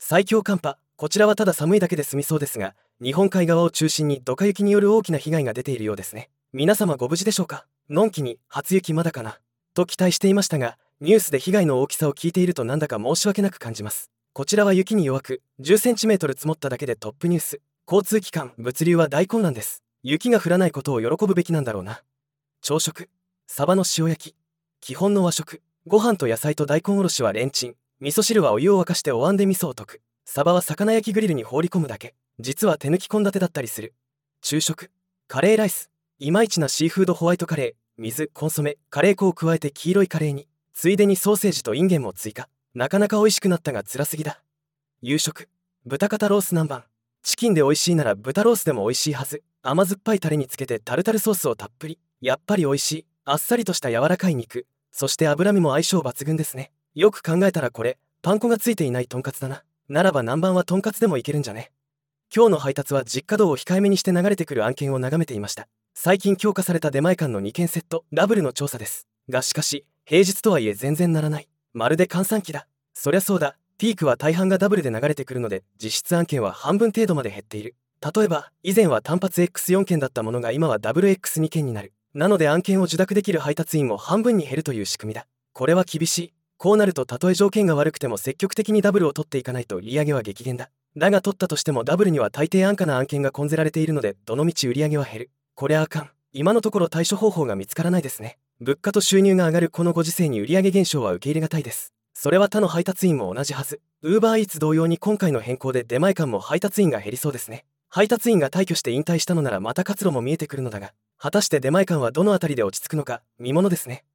最強寒波、こちらはただ寒いだけで済みそうですが、日本海側を中心にドカ雪による大きな被害が出ているようですね。皆様ご無事でしょうか。のんきに、初雪まだかなと期待していましたが、ニュースで被害の大きさを聞いているとなんだか申し訳なく感じます。こちらは雪に弱く、10センチメートル積もっただけでトップニュース。交通機関、物流は大混乱です。雪が降らないことを喜ぶべきなんだろうな。朝食、サバの塩焼き。基本の和食、ご飯と野菜と大根おろしはレンチン。味噌汁はお湯を沸かしてお椀で味噌を溶く。サバは魚焼きグリルに放り込むだけ。実は手抜き献立だったりする。昼食、カレーライス。いまいちなシーフードホワイトカレー。水、コンソメ、カレー粉を加えて黄色いカレーに。ついでにソーセージとインゲンも追加。なかなか美味しくなったが辛すぎだ。夕食、豚肩ロース南蛮。チキンで美味しいなら豚ロースでも美味しいはず。甘酸っぱいタレにつけてタルタルソースをたっぷり。やっぱり美味しい。あっさりとした柔らかい肉。そして脂身も相性抜群ですね。よく考えたらこれ、パン粉がついていないトンカツだな。ならば南蛮はトンカツでもいけるんじゃね。今日の配達は実家道を控えめにして流れてくる案件を眺めていました。最近強化された出前館の2件セット、ダブルの調査です。がしかし、平日とはいえ全然ならない。まるで閑散期だ。そりゃそうだ。ピークは大半がダブルで流れてくるので、実質案件は半分程度まで減っている。例えば、以前は単発 X4 件だったものが今はダブル X2 件になる。なので案件を受諾できる配達員も半分に減るという仕組みだ。これは厳しい。こうなるとたとえ条件が悪くても積極的にダブルを取っていかないと売り上げは激減だ。だが取ったとしてもダブルには大抵安価な案件が混ぜられているので、どのみち売り上げは減る。こりゃあかん。今のところ対処方法が見つからないですね。物価と収入が上がるこのご時世に売上減少は受け入れがたいです。それは他の配達員も同じはず。Uber Eats同様に今回の変更で出前館も配達員が減りそうですね。配達員が退去して引退したのならまた活路も見えてくるのだが、果たして出前館はどのあたりで落ち着くのか見ものですね。